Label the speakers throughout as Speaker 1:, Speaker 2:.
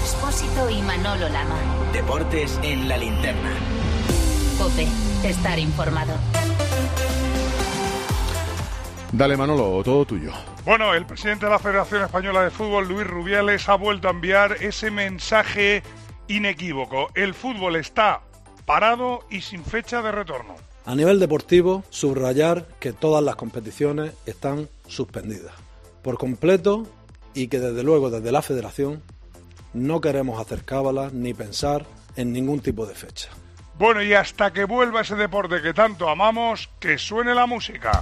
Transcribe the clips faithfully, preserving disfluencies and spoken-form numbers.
Speaker 1: Expósito y Manolo Lama.
Speaker 2: Deportes en la linterna.
Speaker 1: COPE. Estar informado.
Speaker 3: Dale, Manolo, todo tuyo.
Speaker 4: Bueno, el presidente de la Federación Española de Fútbol, Luis Rubiales, ha vuelto a enviar ese mensaje inequívoco. El fútbol está parado y sin fecha de retorno.
Speaker 5: A nivel deportivo, subrayar que todas las competiciones están suspendidas por completo y que desde luego desde la Federación no queremos hacer cábalas ni pensar en ningún tipo de fecha.
Speaker 4: Bueno, y hasta que vuelva ese deporte que tanto amamos, que suene la música.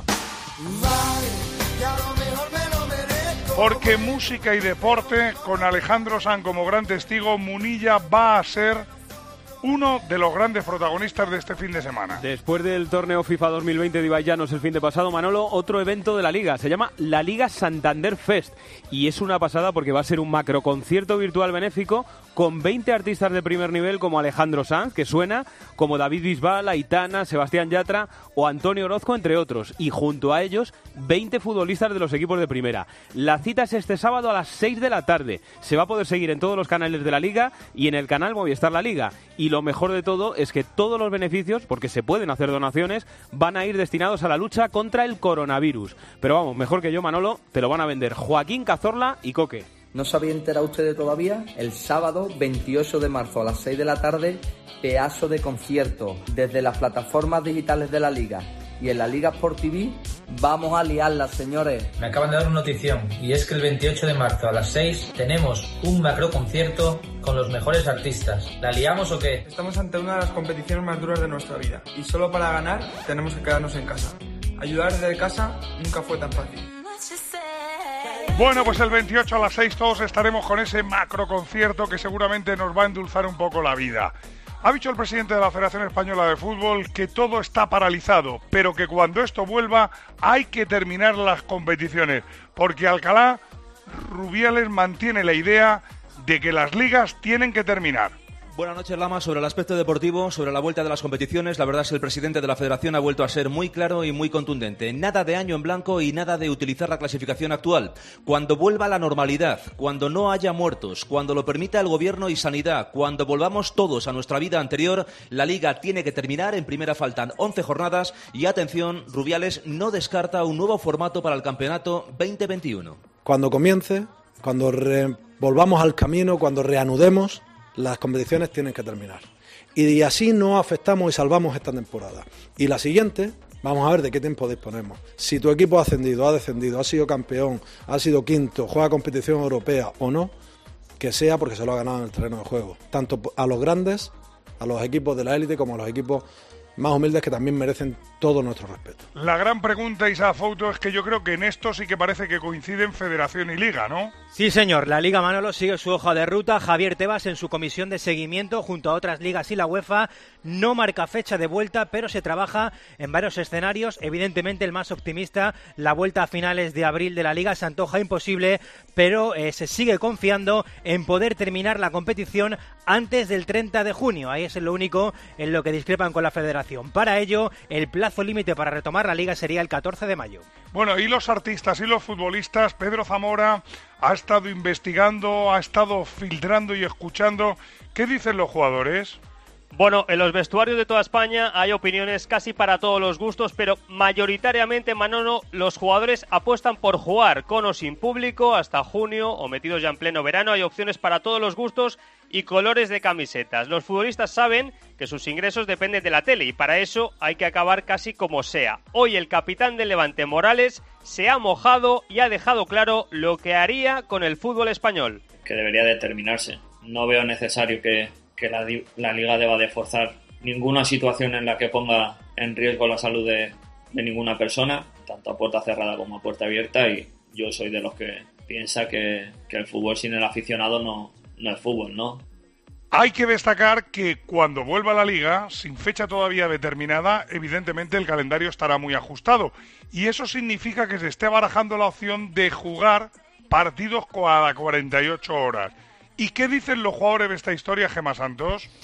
Speaker 4: Porque música y deporte, con Alejandro Sanz como gran testigo, Munilla va a ser uno de los grandes protagonistas de este fin de semana.
Speaker 6: Después del torneo FIFA dos mil veinte de Ibai Llanos el fin de pasado, Manolo, otro evento de la Liga. Se llama la Liga Santander Fest. Y es una pasada porque va a ser un macro concierto virtual benéfico con veinte artistas de primer nivel como Alejandro Sanz, que suena, como David Bisbal, Aitana, Sebastián Yatra o Antonio Orozco, entre otros. Y junto a ellos, veinte futbolistas de los equipos de primera. La cita es este sábado a las seis de la tarde. Se va a poder seguir en todos los canales de la Liga y en el canal Movistar La Liga. Y lo mejor de todo es que todos los beneficios, porque se pueden hacer donaciones, van a ir destinados a la lucha contra el coronavirus. Pero vamos, mejor que yo, Manolo, te lo van a vender Joaquín Cazorla y Coque.
Speaker 7: ¿No se había enterado ustedes todavía? El sábado veintiocho de marzo a las seis de la tarde, pedazo de concierto desde las plataformas digitales de la Liga y en la Liga Sport T V. Vamos a liarla, señores.
Speaker 8: Me acaban de dar una notición y es que el veintiocho de marzo a las seis tenemos un macro concierto con los mejores artistas. ¿La liamos o qué?
Speaker 9: Estamos ante una de las competiciones más duras de nuestra vida y solo para ganar tenemos que quedarnos en casa. Ayudar desde casa nunca fue tan fácil.
Speaker 4: Bueno, pues el veintiocho a las seis todos estaremos con ese macro concierto que seguramente nos va a endulzar un poco la vida. Ha dicho el presidente de la Federación Española de Fútbol que todo está paralizado, pero que cuando esto vuelva hay que terminar las competiciones, porque Alcalá, Rubiales mantiene la idea de que las ligas tienen que terminar.
Speaker 10: Buenas noches, Lama. Sobre el aspecto deportivo, sobre la vuelta de las competiciones, la verdad es que el presidente de la Federación ha vuelto a ser muy claro y muy contundente. Nada de año en blanco y nada de utilizar la clasificación actual. Cuando vuelva la normalidad, cuando no haya muertos, cuando lo permita el Gobierno y Sanidad, cuando volvamos todos a nuestra vida anterior, la Liga tiene que terminar. En primera faltan once jornadas y, atención, Rubiales no descarta un nuevo formato para el campeonato veinte veintiuno.
Speaker 5: Cuando comience, cuando re- volvamos al camino, cuando reanudemos, las competiciones tienen que terminar. Y así no afectamos y salvamos esta temporada. Y la siguiente, vamos a ver de qué tiempo disponemos. Si tu equipo ha ascendido, ha descendido, ha sido campeón, ha sido quinto, juega competición europea o no, que sea porque se lo ha ganado en el terreno de juego. Tanto a los grandes, a los equipos de la élite, como a los equipos más humildes que también merecen todo nuestro respeto.
Speaker 4: La gran pregunta, Isa Fouto, es que yo creo que en esto sí que parece que coinciden Federación y Liga, ¿no?
Speaker 11: Sí, señor. La Liga, Manolo, sigue su hoja de ruta. Javier Tebas, en su comisión de seguimiento, junto a otras ligas y la UEFA, no marca fecha de vuelta, pero se trabaja en varios escenarios. Evidentemente, el más optimista, la vuelta a finales de abril de la Liga, se antoja imposible, pero eh, se sigue confiando en poder terminar la competición antes del treinta de junio. Ahí es lo único en lo que discrepan con la Federación. Para ello, el plazo límite para retomar la Liga sería el catorce de mayo.
Speaker 4: Bueno, y los artistas y los futbolistas, Pedro Zamora ha estado investigando, ha estado filtrando y escuchando. ¿Qué dicen los jugadores?
Speaker 12: Bueno, en los vestuarios de toda España hay opiniones casi para todos los gustos, pero mayoritariamente, Manolo, los jugadores apuestan por jugar con o sin público hasta junio o metidos ya en pleno verano. Hay opciones para todos los gustos y colores de camisetas. Los futbolistas saben que sus ingresos dependen de la tele y para eso hay que acabar casi como sea. Hoy el capitán del Levante, Morales, se ha mojado y ha dejado claro lo que haría con el fútbol español.
Speaker 13: Que debería determinarse. No veo necesario que, que la, la Liga deba de forzar ninguna situación en la que ponga en riesgo la salud de, de ninguna persona, tanto a puerta cerrada como a puerta abierta, y yo soy de los que piensa que, que el fútbol sin el aficionado no, no es fútbol, ¿no?
Speaker 4: Hay que destacar que cuando vuelva la Liga, sin fecha todavía determinada, evidentemente el calendario estará muy ajustado. Y eso significa que se esté barajando la opción de jugar partidos cada cuarenta y ocho horas. ¿Y qué dicen los jugadores de esta historia, Gemma Santos?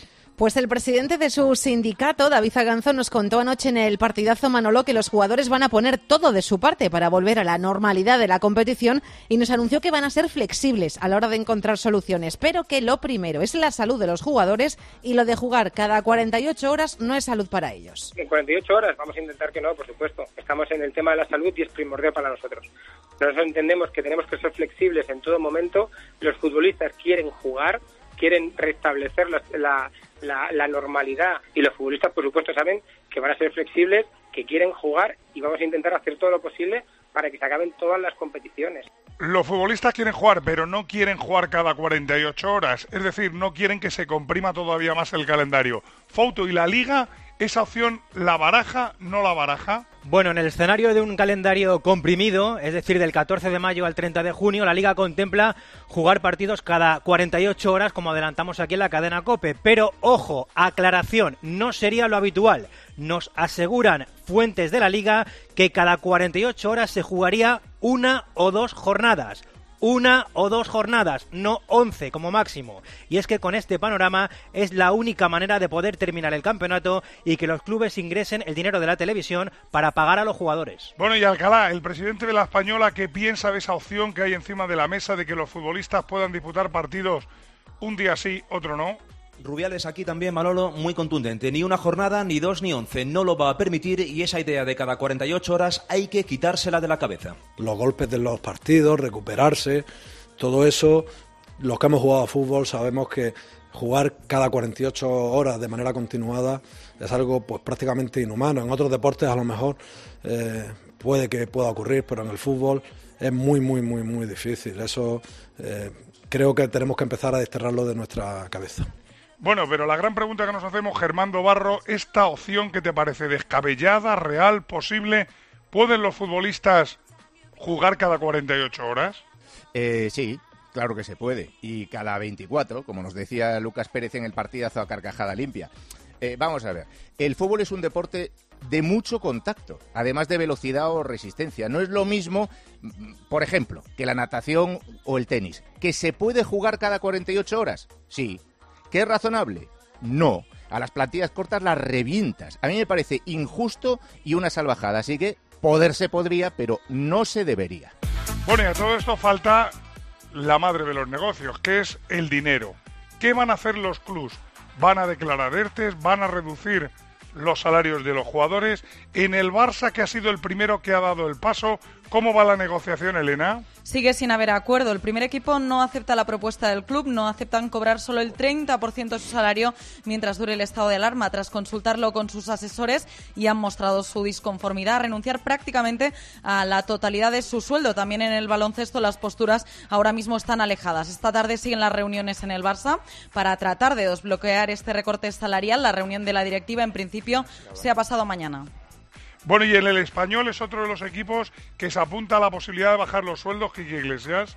Speaker 14: Pues el presidente de su sindicato, David Aganzo, nos contó anoche en el partidazo, Manolo, que los jugadores van a poner todo de su parte para volver a la normalidad de la competición y nos anunció que van a ser flexibles a la hora de encontrar soluciones, pero que lo primero es la salud de los jugadores y lo de jugar cada cuarenta y ocho horas no es salud para ellos.
Speaker 15: En cuarenta y ocho horas vamos a intentar que no, por supuesto. Estamos en el tema de la salud y es primordial para nosotros. Nosotros entendemos que tenemos que ser flexibles en todo momento. Los futbolistas quieren jugar, quieren restablecer la, la, la, la normalidad y los futbolistas, por supuesto, saben que van a ser flexibles, que quieren jugar y vamos a intentar hacer todo lo posible para que se acaben todas las competiciones.
Speaker 4: Los futbolistas quieren jugar, pero no quieren jugar cada cuarenta y ocho horas. Es decir, no quieren que se comprima todavía más el calendario. Fouto, ¿y la Liga esa opción la baraja, no la baraja?
Speaker 11: Bueno, en el escenario de un calendario comprimido, es decir, del catorce de mayo al treinta de junio, la Liga contempla jugar partidos cada cuarenta y ocho horas, como adelantamos aquí en la cadena COPE. Pero, ojo, aclaración, no sería lo habitual. Nos aseguran fuentes de la Liga que cada cuarenta y ocho horas se jugaría una o dos jornadas. Una o dos jornadas, no once como máximo. Y es que con este panorama es la única manera de poder terminar el campeonato y que los clubes ingresen el dinero de la televisión para pagar a los jugadores.
Speaker 4: Bueno, y Alcalá, el presidente de la Española, ¿qué piensa de esa opción que hay encima de la mesa de que los futbolistas puedan disputar partidos un día sí, otro no?
Speaker 10: Rubiales aquí también, Manolo, muy contundente. Ni una jornada, ni dos, ni once. No lo va a permitir y esa idea de cada cuarenta y ocho horas hay que quitársela de la cabeza.
Speaker 5: Los golpes de los partidos, recuperarse, todo eso, los que hemos jugado a fútbol sabemos que jugar cada cuarenta y ocho horas de manera continuada es algo pues prácticamente inhumano. En otros deportes a lo mejor eh, puede que pueda ocurrir, pero en el fútbol es muy, muy, muy, muy difícil. Eso eh, creo que tenemos que empezar a desterrarlo de nuestra cabeza.
Speaker 4: Bueno, pero la gran pregunta que nos hacemos, Germán Barro, ¿esta opción que te parece descabellada, real, posible? ¿Pueden los futbolistas jugar cada cuarenta y ocho horas?
Speaker 16: Eh, sí, claro que se puede. Y cada veinticuatro, como nos decía Lucas Pérez en el partidazo a carcajada limpia. Eh, vamos a ver, el fútbol es un deporte de mucho contacto, además de velocidad o resistencia. No es lo mismo, por ejemplo, que la natación o el tenis. ¿Que se puede jugar cada cuarenta y ocho horas? Sí. ¿Qué es razonable? No. A las plantillas cortas las revientas. A mí me parece injusto y una salvajada. Así que poder se podría, pero no se debería.
Speaker 4: Bueno, y a todo esto falta la madre de los negocios, que es el dinero. ¿Qué van a hacer los clubs? ¿Van a declarar ERTES? ¿Van a reducir los salarios de los jugadores? En el Barça, que ha sido el primero que ha dado el paso, ¿cómo va la negociación, Elena?
Speaker 17: Sigue sin haber acuerdo. El primer equipo no acepta la propuesta del club, no aceptan cobrar solo el treinta por ciento de su salario mientras dure el estado de alarma. Tras consultarlo con sus asesores y han mostrado su disconformidad a renunciar prácticamente a la totalidad de su sueldo. También en el baloncesto las posturas ahora mismo están alejadas. Esta tarde siguen las reuniones en el Barça para tratar de desbloquear este recorte salarial. La reunión de la directiva en principio se ha pasado mañana.
Speaker 4: Bueno, y en el Español es otro de los equipos que se apunta a la posibilidad de bajar los sueldos, Quique Iglesias.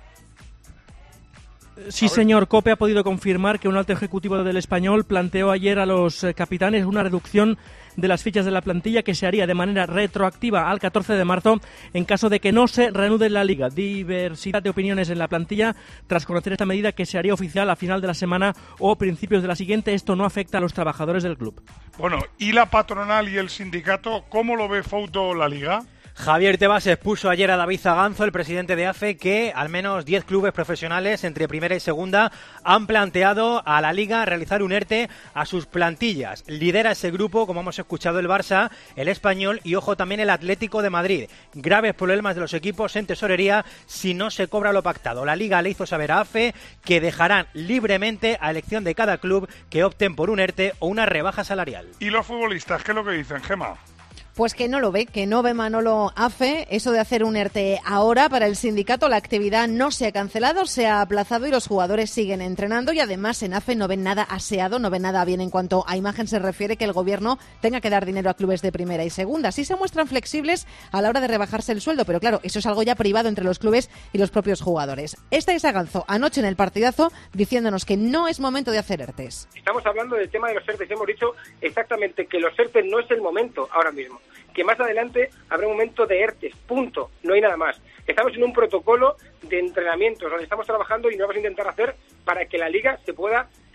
Speaker 18: Sí, señor. COPE ha podido confirmar que un alto ejecutivo del Español planteó ayer a los capitanes una reducción de las fichas de la plantilla que se haría de manera retroactiva al catorce de marzo en caso de que no se reanude la Liga. Diversidad de opiniones en la plantilla tras conocer esta medida que se haría oficial a final de la semana o principios de la siguiente. Esto no afecta a los trabajadores del club.
Speaker 4: Bueno, ¿y la patronal y el sindicato? ¿Cómo lo ve Fouto la Liga?
Speaker 11: Javier Tebas expuso ayer a David Aganzo, el presidente de A F E, que al menos diez clubes profesionales entre primera y segunda han planteado a la Liga realizar un ERTE a sus plantillas. Lidera ese grupo, como hemos escuchado, el Barça, el Español y, ojo, también el Atlético de Madrid. Graves problemas de los equipos en tesorería si no se cobra lo pactado. La Liga le hizo saber a A F E que dejarán libremente a elección de cada club que opten por un ERTE o una rebaja salarial.
Speaker 4: ¿Y los futbolistas qué es lo que dicen, Gemma?
Speaker 14: Pues que no lo ve, que no ve Manolo A F E, eso de hacer un ERTE ahora para el sindicato. La actividad no se ha cancelado, se ha aplazado y los jugadores siguen entrenando y además en A F E no ven nada aseado, no ven nada bien en cuanto a imagen se refiere que el gobierno tenga que dar dinero a clubes de primera y segunda. Sí se muestran flexibles a la hora de rebajarse el sueldo, pero claro, eso es algo ya privado entre los clubes y los propios jugadores. Esta es Aganzo anoche en el partidazo diciéndonos que no es momento de hacer ERTES.
Speaker 15: Estamos hablando del tema de los ERTES, hemos dicho exactamente que los ERTES no es el momento ahora mismo, que más adelante habrá un momento de ERTES, punto, no hay nada más. Estamos en un protocolo de entrenamientos donde estamos trabajando y lo vamos a intentar hacer para que la Liga se pueda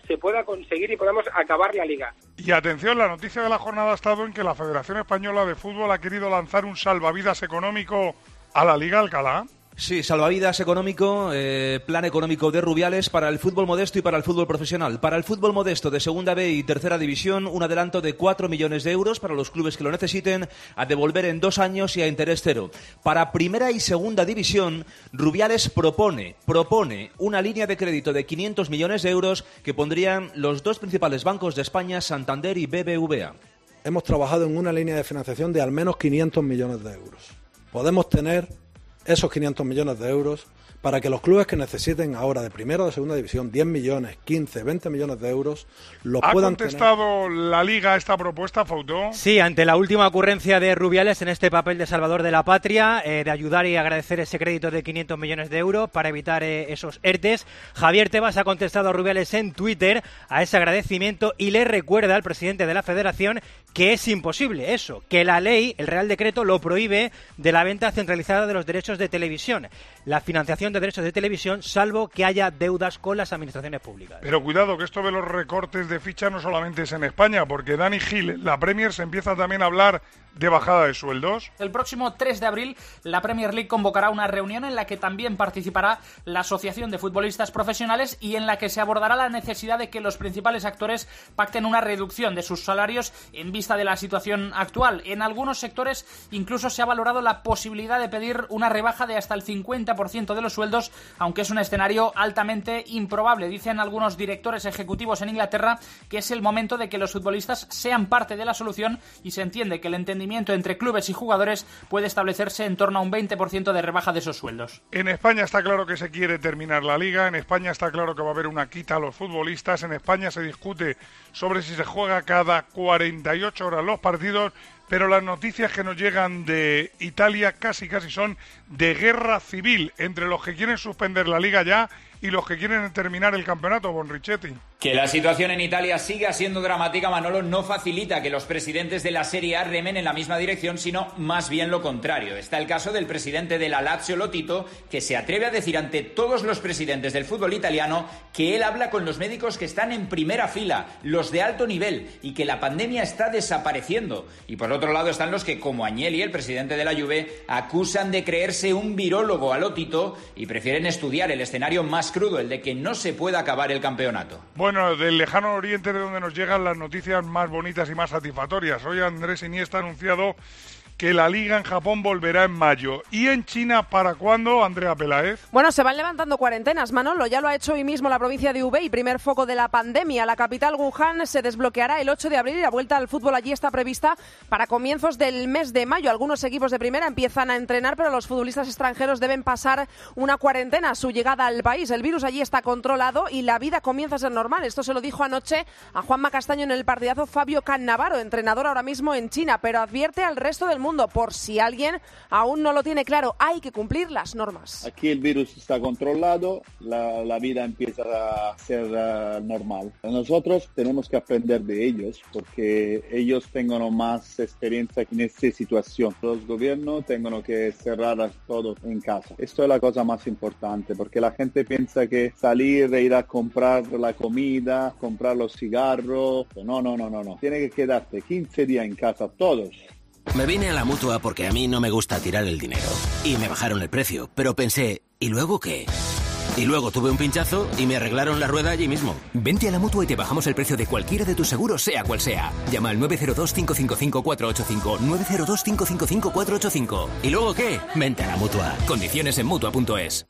Speaker 15: se pueda conseguir y podamos acabar la Liga.
Speaker 4: Y atención, la noticia de la jornada ha estado en que la Federación Española de Fútbol ha querido lanzar un salvavidas económico a la Liga Alcalá.
Speaker 10: Sí, salvavidas económico, eh, plan económico de Rubiales para el fútbol modesto y para el fútbol profesional. Para el fútbol modesto de Segunda B y Tercera División, un adelanto de cuatro millones de euros para los clubes que lo necesiten, a devolver en dos años y a interés cero. Para Primera y Segunda División, Rubiales propone, propone una línea de crédito de quinientos millones de euros que pondrían los dos principales bancos de España, Santander y B B V A.
Speaker 5: Hemos trabajado en una línea de financiación de al menos quinientos millones de euros. Podemos tener esos quinientos millones de euros para que los clubes que necesiten ahora de primera o de segunda división diez millones, quince, veinte millones de euros los puedan tener.
Speaker 4: ¿Ha contestado la Liga a esta propuesta, Fautó?
Speaker 11: Sí, ante la última ocurrencia de Rubiales en este papel de salvador de la patria, eh, de ayudar y agradecer ese crédito de quinientos millones de euros para evitar eh, esos ERTES, Javier Tebas ha contestado a Rubiales en Twitter a ese agradecimiento y le recuerda al presidente de la Federación que es imposible eso, que la ley, el Real Decreto, lo prohíbe de la venta centralizada de los derechos de televisión, la financiación de derechos de televisión, salvo que haya deudas con las administraciones públicas.
Speaker 4: Pero cuidado, que esto de los recortes de ficha no solamente es en España, porque Dani Gil, la Premier, se empieza también a hablar de bajada de sueldos.
Speaker 19: El próximo tres de abril la Premier League convocará una reunión en la que también participará la Asociación de Futbolistas Profesionales y en la que se abordará la necesidad de que los principales actores pacten una reducción de sus salarios en vista de la situación actual. En algunos sectores incluso se ha valorado la posibilidad de pedir una rebaja de hasta el cincuenta por ciento de los sueldos, aunque es un escenario altamente improbable. Dicen algunos directores ejecutivos en Inglaterra que es el momento de que los futbolistas sean parte de la solución y se entiende que el entendimiento entre clubes y jugadores puede establecerse en torno a un veinte por ciento de rebaja de esos sueldos.
Speaker 4: En España está claro que se quiere terminar la Liga, en España está claro que va a haber una quita a los futbolistas, en España se discute sobre si se juega cada cuarenta y ocho horas los partidos, pero las noticias que nos llegan de Italia casi casi son de guerra civil entre los que quieren suspender la Liga ya y los que quieren terminar el campeonato, Bonrichetti.
Speaker 2: Que la situación en Italia siga siendo dramática, Manolo, no facilita que los presidentes de la Serie A remen en la misma dirección, sino más bien lo contrario. Está el caso del presidente de la Lazio, Lotito, que se atreve a decir ante todos los presidentes del fútbol italiano que él habla con los médicos que están en primera fila, los de alto nivel, y que la pandemia está desapareciendo. Y por otro lado están los que, como Agnelli, el presidente de la Juve, acusan de creerse un virólogo a Lotito y prefieren estudiar el escenario más crudo, el de que no se pueda acabar el campeonato.
Speaker 4: Bueno, Bueno, del lejano oriente, de donde nos llegan las noticias más bonitas y más satisfactorias. Hoy Andrés Iniesta ha anunciado que la Liga en Japón volverá en mayo. ¿Y en China para cuándo, Andrea Peláez?
Speaker 20: Bueno, se van levantando cuarentenas, Manolo. Ya lo ha hecho hoy mismo la provincia de Hubei, primer foco de la pandemia. La capital, Wuhan, se desbloqueará el ocho de abril y la vuelta al fútbol allí está prevista para comienzos del mes de mayo. Algunos equipos de primera empiezan a entrenar, pero los futbolistas extranjeros deben pasar una cuarentena a su llegada al país. El virus allí está controlado y la vida comienza a ser normal. Esto se lo dijo anoche a Juanma Castaño en el partidazo Fabio Cannavaro, entrenador ahora mismo en China, pero advierte al resto del mundo, por si alguien aún no lo tiene claro, hay que cumplir las normas.
Speaker 21: Aquí el virus está controlado, la, la vida empieza a ser uh, normal. Nosotros tenemos que aprender de ellos, porque ellos tengan más experiencia en esta situación. Los gobiernos tienen que cerrar todo en casa. Esto es la cosa más importante, porque la gente piensa que salir e ir a comprar la comida, comprar los cigarros. No, no, no, no, no. Tiene que quedarte quince días en casa, todos.
Speaker 22: Me vine a la Mutua porque a mí no me gusta tirar el dinero. Y me bajaron el precio, pero pensé, ¿y luego qué? Y luego tuve un pinchazo y me arreglaron la rueda allí mismo.
Speaker 23: Vente a la Mutua y te bajamos el precio de cualquiera de tus seguros, sea cual sea. Llama al nueve cero dos, cinco cinco cinco, cuatro ocho cinco, nueve cero dos, cinco cinco cinco, cuatro ocho cinco.
Speaker 22: ¿Y luego qué? Vente a la Mutua.
Speaker 23: Condiciones en Mutua punto es.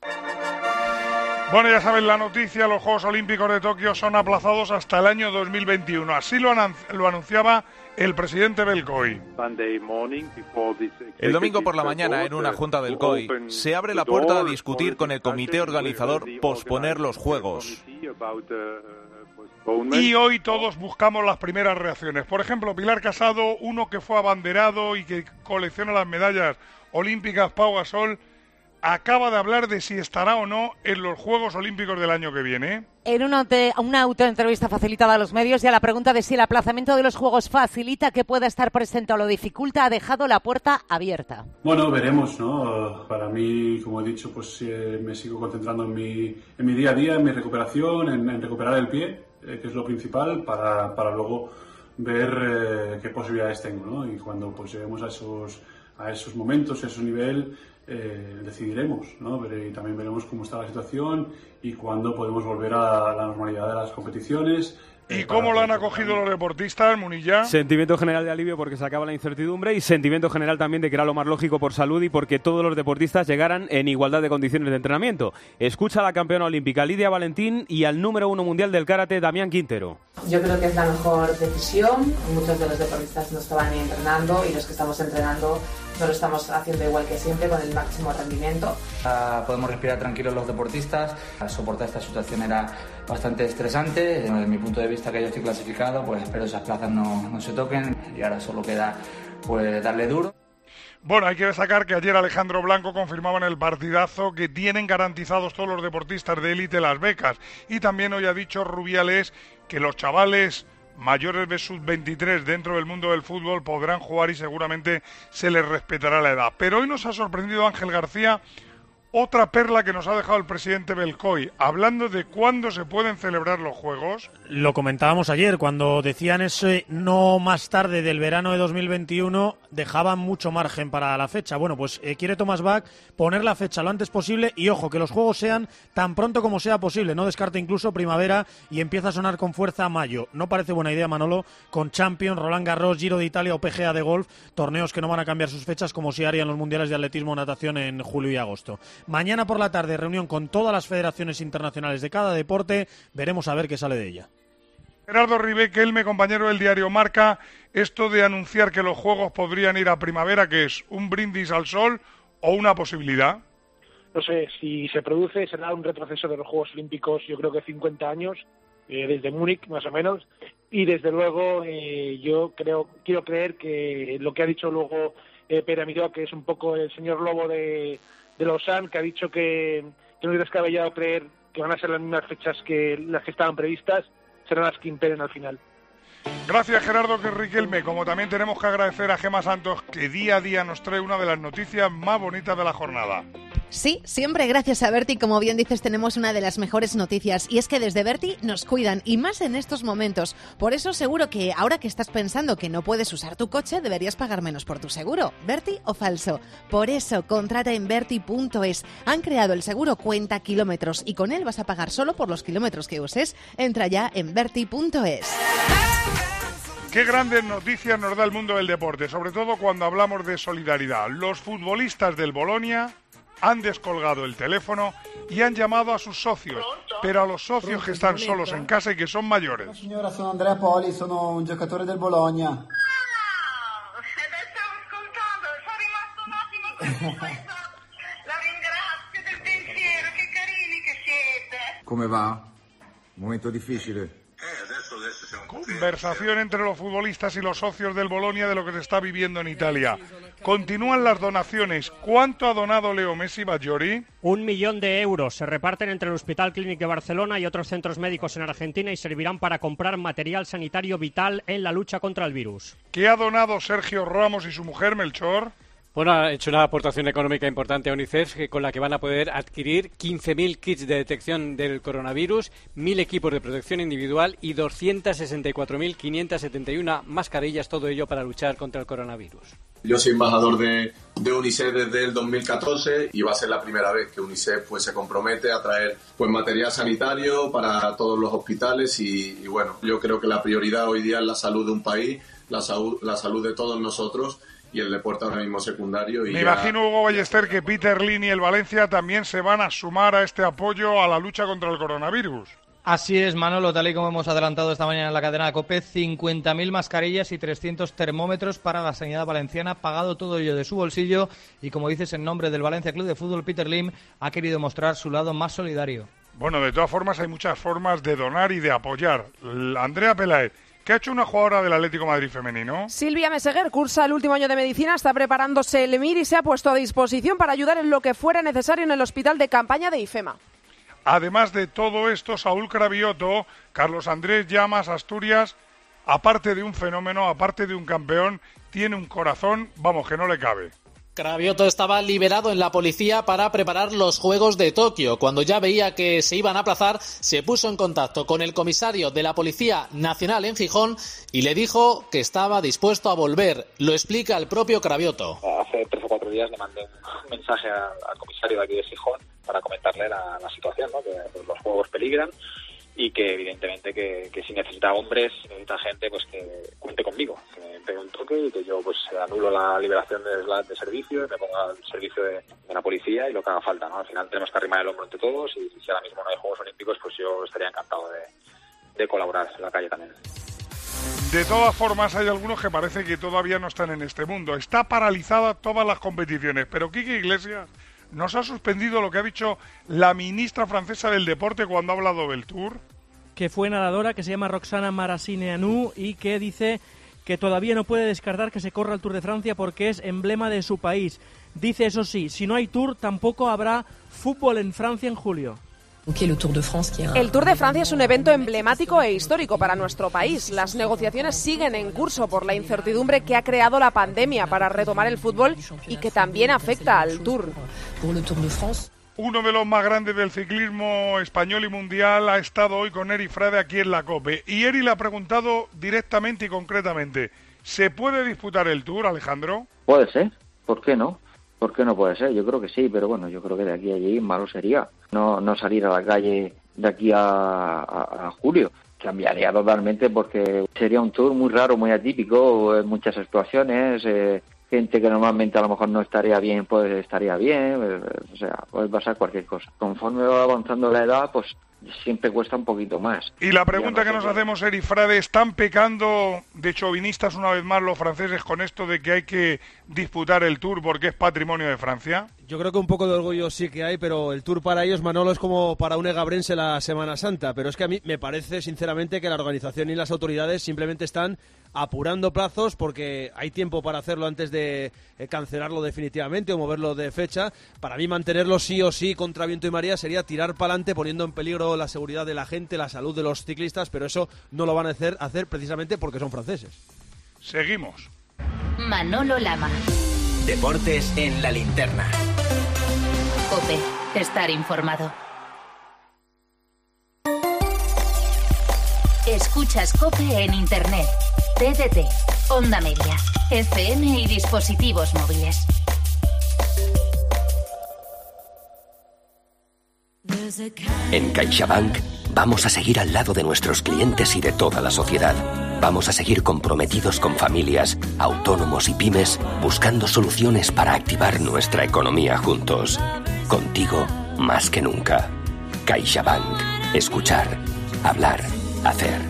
Speaker 4: Bueno, ya saben la noticia, los Juegos Olímpicos de Tokio son aplazados hasta el año dos mil veintiuno. Así lo, anun- lo anunciaba el presidente del C O I.
Speaker 24: El domingo por la mañana, en una junta del C O I, se abre la puerta a discutir con el comité organizador posponer los Juegos.
Speaker 4: Y hoy todos buscamos las primeras reacciones. Por ejemplo, Pilar Casado, uno que fue abanderado y que colecciona las medallas olímpicas, Pau Gasol, acaba de hablar de si estará o no en los Juegos Olímpicos del año que viene.
Speaker 1: En una, una autoentrevista facilitada a los medios y a la pregunta de si el aplazamiento de los Juegos facilita que pueda estar presente o lo dificulta, ha dejado la puerta abierta.
Speaker 3: Bueno, veremos, ¿no? Para mí, como he dicho, pues eh, me sigo concentrando en mi, en mi día a día, en mi recuperación, en, en recuperar el pie, eh, que es lo principal, para, para luego ver eh, qué posibilidades tengo, ¿no? Y cuando pues lleguemos a esos, a esos momentos, a ese nivel, Eh, decidiremos, ¿no? Y también veremos cómo está la situación y cuándo podemos volver a la normalidad de las competiciones.
Speaker 4: ¿Y cómo lo han acogido los deportistas, Munilla?
Speaker 6: Sentimiento general de alivio porque se acaba la incertidumbre y sentimiento general también de que era lo más lógico por salud y porque todos los deportistas llegaran en igualdad de condiciones de entrenamiento. Escucha a la campeona olímpica Lidia Valentín y al número uno mundial del karate, Damián Quintero.
Speaker 7: Yo creo que es la mejor decisión. Muchos de los deportistas no estaban ni entrenando y los que estamos entrenando no lo estamos haciendo igual que siempre, con el máximo rendimiento.
Speaker 25: Uh, podemos respirar tranquilos los deportistas. Soportar esta situación era bastante estresante. Desde mi punto de vista, que yo estoy clasificado, pues espero esas plazas no, no se toquen y ahora solo queda pues darle duro.
Speaker 4: Bueno, hay que destacar que ayer Alejandro Blanco confirmaba en el partidazo que tienen garantizados todos los deportistas de élite las becas. Y también hoy ha dicho Rubiales que los chavales mayores de sub veintitrés dentro del mundo del fútbol podrán jugar y seguramente se les respetará la edad. Pero hoy nos ha sorprendido Ángel García otra perla que nos ha dejado el presidente Belcoy, hablando de cuándo se pueden celebrar los Juegos.
Speaker 26: Lo comentábamos ayer, cuando decían ese no más tarde del verano de dos mil veintiuno, dejaban mucho margen para la fecha. Bueno, pues eh, quiere Thomas Bach poner la fecha lo antes posible y, ojo, que los Juegos sean tan pronto como sea posible. No descarta incluso primavera y empieza a sonar con fuerza mayo. No parece buena idea, Manolo, con Champions, Roland Garros, Giro de Italia o P G A de golf, torneos que no van a cambiar sus fechas como si harían los mundiales de atletismo o natación en julio y agosto. Mañana por la tarde, reunión con todas las federaciones internacionales de cada deporte. Veremos a ver qué sale de ella.
Speaker 4: Gerardo Ribequelme, compañero del diario Marca, esto de anunciar que los Juegos podrían ir a primavera, ¿qué es? ¿Un brindis al sol o una posibilidad?
Speaker 27: No sé, si se produce será un retroceso de los Juegos Olímpicos, yo creo que cincuenta años, eh, desde Múnich más o menos, y desde luego eh, yo creo quiero creer que lo que ha dicho luego eh, Pere Miró, que es un poco el señor lobo de... de Lausanne, que ha dicho que, que no es descabellado creer que van a ser las mismas fechas que las que estaban previstas, serán las que imperen al final.
Speaker 4: Gracias, Gerardo Riquelme. Como también tenemos que agradecer a Gemma Santos, que día a día nos trae una de las noticias más bonitas de la jornada.
Speaker 14: Sí, siempre gracias a Berti, como bien dices, tenemos una de las mejores noticias, y es que desde Berti nos cuidan, y más en estos momentos. Por eso seguro que ahora que estás pensando que no puedes usar tu coche, deberías pagar menos por tu seguro. ¿Berti o falso? Por eso, contrata en Berti punto es. Han creado el seguro Cuenta Kilómetros, y con él vas a pagar solo por los kilómetros que uses. Entra ya en Berti punto es.
Speaker 4: Qué grandes noticias nos da el mundo del deporte, sobre todo cuando hablamos de solidaridad. Los futbolistas del Bolonia han descolgado el teléfono y han llamado a sus socios, pero a los socios que están solos en casa y que son mayores.
Speaker 28: Signora, sono Andrea Poli, sono un giocatore del Bologna.
Speaker 29: Come va? Momento difficile.
Speaker 4: Conversación entre los futbolistas y los socios del Bolonia de lo que se está viviendo en Italia. Continúan las donaciones. ¿Cuánto ha donado Leo Messi, Bajori?
Speaker 30: Un millón de euros. Se reparten entre el Hospital Clínic de Barcelona y otros centros médicos en Argentina y servirán para comprar material sanitario vital en la lucha contra el virus.
Speaker 4: ¿Qué ha donado Sergio Ramos y su mujer, Melchor?
Speaker 31: Bueno, ha hecho una aportación económica importante a UNICEF, que con la que van a poder adquirir quince mil kits de detección del coronavirus, mil equipos de protección individual y doscientas sesenta y cuatro mil quinientas setenta y una mascarillas, todo ello para luchar contra el coronavirus.
Speaker 32: Yo soy embajador de, de UNICEF desde el dos mil catorce y va a ser la primera vez que UNICEF pues, se compromete a traer pues, material sanitario para todos los hospitales y, y bueno, yo creo que la prioridad hoy día es la salud de un país, la salud, la salud de todos nosotros, y el deporte ahora mismo secundario. Y
Speaker 4: Me
Speaker 32: ya...
Speaker 4: imagino, Hugo Ballester, que Peter Lim y el Valencia también se van a sumar a este apoyo a la lucha contra el coronavirus.
Speaker 33: Así es, Manolo, tal y como hemos adelantado esta mañana en la cadena COPE, cincuenta mil mascarillas y trescientos termómetros para la sanidad valenciana, pagado todo ello de su bolsillo, y como dices, en nombre del Valencia Club de Fútbol, Peter Lim ha querido mostrar su lado más solidario.
Speaker 4: Bueno, de todas formas hay muchas formas de donar y de apoyar. Andrea Peláez, ¿Qué ha hecho una jugadora del Atlético de Madrid femenino?
Speaker 20: Silvia Meseguer cursa el último año de medicina, está preparándose el EMIR y se ha puesto a disposición para ayudar en lo que fuera necesario en el hospital de campaña de IFEMA.
Speaker 4: Además de todo esto, Saúl Cravioto, Carlos Andrés Llamas, Asturias, aparte de un fenómeno, aparte de un campeón, tiene un corazón, vamos, que no le cabe.
Speaker 2: Cravioto estaba liberado en la policía para preparar los Juegos de Tokio. Cuando ya veía que se iban a aplazar, se puso en contacto con el comisario de la Policía Nacional en Gijón y le dijo que estaba dispuesto a volver. Lo explica el propio Cravioto.
Speaker 5: Hace tres o cuatro días le mandé un mensaje al comisario de aquí de Gijón para comentarle la, la situación, ¿no? Que los Juegos peligran y que evidentemente que, que si necesita hombres, si necesita gente, pues que cuente conmigo, que me pegue un toque y que yo pues anulo la liberación de, de servicio, me ponga al servicio de, de la policía y lo que haga falta, ¿no? Al final tenemos que arrimar el hombro entre todos y si ahora mismo no hay Juegos Olímpicos, pues yo estaría encantado de, de colaborar en la calle también.
Speaker 4: De todas formas, hay algunos que parece que todavía no están en este mundo. Está paralizada todas las competiciones, pero Quique Iglesias nos ha suspendido lo que ha dicho la ministra francesa del deporte cuando ha hablado del Tour.
Speaker 8: Que fue nadadora, que se llama Roxana Maracineanu y que dice que todavía no puede descartar que se corra el Tour de Francia porque es emblema de su país. Dice, eso sí, si no hay Tour, tampoco habrá fútbol en Francia en julio.
Speaker 20: El Tour de Francia es un evento emblemático e histórico para nuestro país. Las negociaciones siguen en curso por la incertidumbre que ha creado la pandemia para retomar el fútbol y que también afecta al Tour.
Speaker 4: Uno de los más grandes del ciclismo español y mundial ha estado hoy con Eri Frade aquí en la COPE. Y Eri le ha preguntado directamente y concretamente, ¿se puede disputar el Tour, Alejandro?
Speaker 9: Puede ser, ¿por qué no? ¿Por qué no puede ser? Yo creo que sí, pero bueno, yo creo que de aquí a allí malo sería no no salir a la calle de aquí a, a, a julio. Cambiaría totalmente porque sería un Tour muy raro, muy atípico, muchas actuaciones, eh, gente que normalmente a lo mejor no estaría bien, pues estaría bien, eh, o sea, puede pasar cualquier cosa. Conforme va avanzando la edad, pues siempre cuesta un poquito más.
Speaker 4: Y la pregunta que nos hacemos, Eri Frade, ¿están pecando de chauvinistas una vez más los franceses con esto de que hay que disputar el Tour porque es patrimonio de Francia?
Speaker 10: Yo creo que un poco de orgullo sí que hay, pero el Tour para ellos, Manolo, es como para un egabrense la Semana Santa. Pero es que a mí me parece, sinceramente, que la organización y las autoridades simplemente están apurando plazos porque hay tiempo para hacerlo antes de eh, cancelarlo definitivamente o moverlo de fecha. Para mí mantenerlo sí o sí contra viento y marea sería tirar para adelante poniendo en peligro la seguridad de la gente, la salud de los ciclistas, pero eso no lo van a hacer, hacer precisamente porque son franceses.
Speaker 4: Seguimos.
Speaker 11: Manolo Lama.
Speaker 23: Deportes en la linterna.
Speaker 11: COPE. Estar informado. Escuchas COPE en Internet. T D T, Onda Media, F M y dispositivos móviles.
Speaker 22: En CaixaBank vamos a seguir al lado de nuestros clientes y de toda la sociedad. Vamos a seguir comprometidos con familias, autónomos y pymes, buscando soluciones para activar nuestra economía juntos. Contigo más que nunca. CaixaBank. Escuchar, hablar, hacer.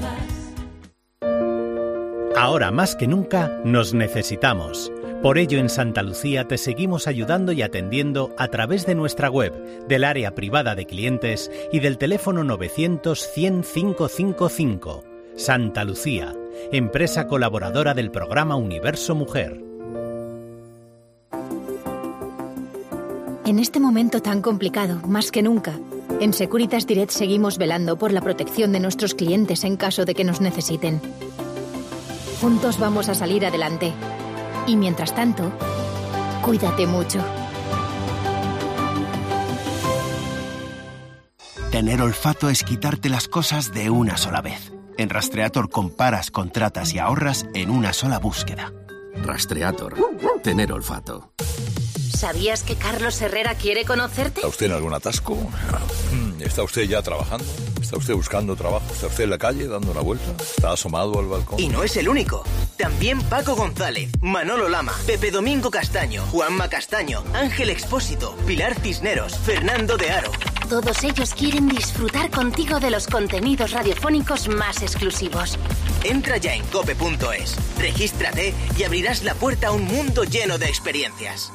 Speaker 12: Ahora más que nunca nos necesitamos. Por ello en Santa Lucía te seguimos ayudando y atendiendo a través de nuestra web, del área privada de clientes y del teléfono novecientos cien cinco cinco cinco. Santa Lucía, empresa colaboradora del programa Universo Mujer.
Speaker 13: En este momento tan complicado, más que nunca, en Securitas Direct seguimos velando por la protección de nuestros clientes en caso de que nos necesiten. Juntos vamos a salir adelante. Y mientras tanto, cuídate mucho.
Speaker 15: Tener olfato es quitarte las cosas de una sola vez. En Rastreator comparas, contratas y ahorras en una sola búsqueda.
Speaker 16: Rastreator. Tener olfato.
Speaker 11: ¿Sabías que Carlos Herrera quiere conocerte?
Speaker 17: ¿Está usted en algún atasco? ¿Está usted ya trabajando? ¿Está usted buscando trabajo? ¿Está usted en la calle dando una vuelta? ¿Está asomado al balcón?
Speaker 18: Y no es el único. También Paco González, Manolo Lama, Pepe Domingo Castaño, Juanma Castaño, Ángel Expósito, Pilar Cisneros, Fernando de Aro.
Speaker 11: Todos ellos quieren disfrutar contigo de los contenidos radiofónicos más exclusivos.
Speaker 18: Entra ya en cope punto es, regístrate y abrirás la puerta a un mundo lleno de experiencias.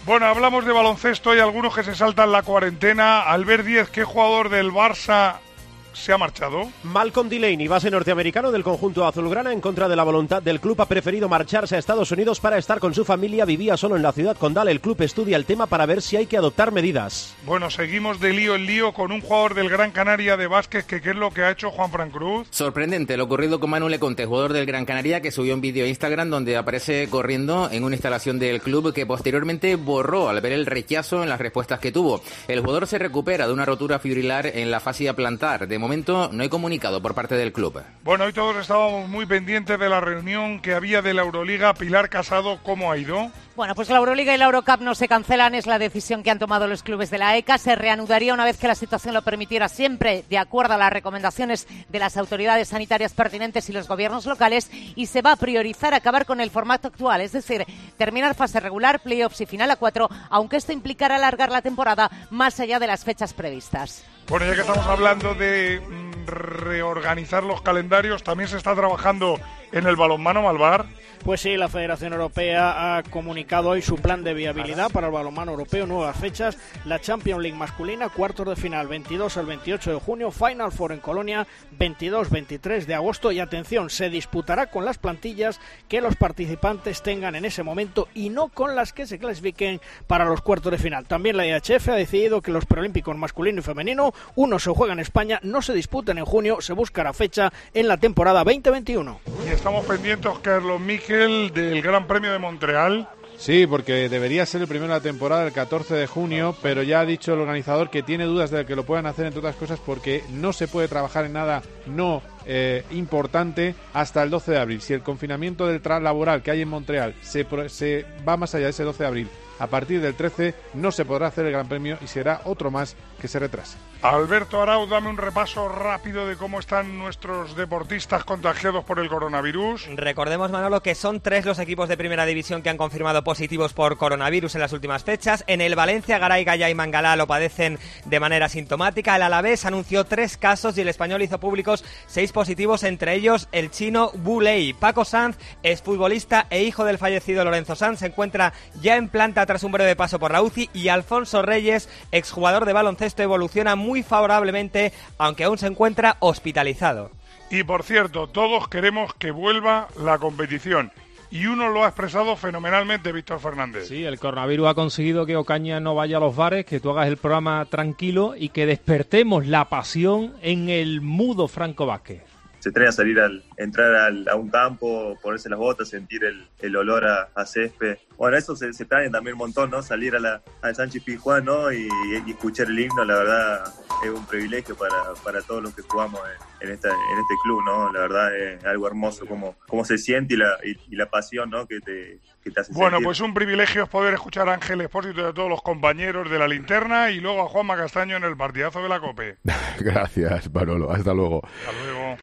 Speaker 4: Bueno, hablamos de baloncesto y algunos que se saltan la cuarentena. Albert Díez, ¿qué jugador del Barça se ha marchado?
Speaker 1: Malcolm Delaney, base norteamericano del conjunto azulgrana, en contra de la voluntad del club, ha preferido marcharse a Estados Unidos para estar con su familia. Vivía solo en la ciudad condal. El club estudia el tema para ver si hay que adoptar medidas.
Speaker 4: Bueno, seguimos de lío en lío con un jugador del Gran Canaria de básquet, que ¿qué es lo que ha hecho Juanfran Cruz?
Speaker 3: Sorprendente lo ocurrido con Manu Leconte, jugador del Gran Canaria, que subió un vídeo a Instagram donde aparece corriendo en una instalación del club, que posteriormente borró al ver el rechazo en las respuestas que tuvo. El jugador se recupera de una rotura fibrilar en la fascia plantar. De momento no hay comunicado por parte del club.
Speaker 4: Bueno, hoy todos estábamos muy pendientes de la reunión que había de la Euroliga. Pilar Casado, ¿cómo ha ido?
Speaker 6: Bueno, pues la Euroliga y la Eurocup no se cancelan, es la decisión que han tomado los clubes de la E C A. Se reanudaría una vez que la situación lo permitiera, siempre de acuerdo a las recomendaciones de las autoridades sanitarias pertinentes y los gobiernos locales, y se va a priorizar acabar con el formato actual, es decir, terminar fase regular, playoffs y final a cuatro, aunque esto implicará alargar la temporada más allá de las fechas previstas.
Speaker 4: Bueno, ya que estamos hablando de mm, reorganizar los calendarios, también se está trabajando en el balonmano, Malvar.
Speaker 7: Pues sí, la Federación Europea ha comunicado hoy su plan de viabilidad para el balonmano europeo, nuevas fechas, la Champions League masculina, cuartos de final veintidós al veintiocho de junio, Final Four en Colonia veintidós veintitrés de agosto, y atención, se disputará con las plantillas que los participantes tengan en ese momento y no con las que se clasifiquen para los cuartos de final. También la I H F ha decidido que los preolímpicos masculino y femenino, uno se juega en España, no se disputan en junio, se buscará fecha en la temporada veinte veintiuno.
Speaker 4: Y estamos pendientes, Carlos Miquel, del Gran Premio de Montreal.
Speaker 14: Sí, porque debería ser el primero de la temporada el catorce de junio, pero ya ha dicho el organizador que tiene dudas de que lo puedan hacer, entre otras cosas, porque no se puede trabajar en nada no eh, importante hasta el doce de abril. Si el confinamiento del tras laboral que hay en Montreal se, se va más allá de ese doce de abril, a partir del trece no se podrá hacer el Gran Premio y será otro más que se retrase.
Speaker 4: Alberto Arau, dame un repaso rápido de cómo están nuestros deportistas contagiados por el coronavirus.
Speaker 19: Recordemos, Manolo, que son tres los equipos de primera división que han confirmado positivos por coronavirus en las últimas fechas. En el Valencia, Garay, Gaya y Mangalá lo padecen de manera sintomática. El Alavés anunció tres casos y el Español hizo públicos seis positivos, entre ellos el chino Buley. Paco Sanz, exfutbolista e hijo del fallecido Lorenzo Sanz, se encuentra ya en planta tras un breve paso por la U C I, y Alfonso Reyes, exjugador de baloncesto, evoluciona muy favorablemente, aunque aún se encuentra hospitalizado.
Speaker 4: Y por cierto, todos queremos que vuelva la competición. Y uno lo ha expresado fenomenalmente, Víctor Fernández.
Speaker 33: Sí, el coronavirus ha conseguido que Ocaña no vaya a los bares, que tú hagas el programa tranquilo y que despertemos la pasión en el mudo Franco Vázquez.
Speaker 21: Se extraña salir al entrar al, a un campo, ponerse las botas, sentir el, el olor a, a césped. Bueno, eso se, se extraña también un montón, ¿no? Salir a la a Sánchez Pizjuán, ¿no? Y, y escuchar el himno, la verdad, es un privilegio para, para todos los que jugamos en, en, esta, en este club, ¿no? La verdad es algo hermoso, como, como se siente y la, y, y la pasión, ¿no? Que te, que te hace
Speaker 4: Bueno,
Speaker 21: sentir.
Speaker 4: Pues un privilegio es poder escuchar a Ángel Expósito y a todos los compañeros de la linterna, y luego a Juanma Castaño en el partidazo de la COPE.
Speaker 24: Gracias, Manolo. Hasta luego.
Speaker 4: Hasta luego.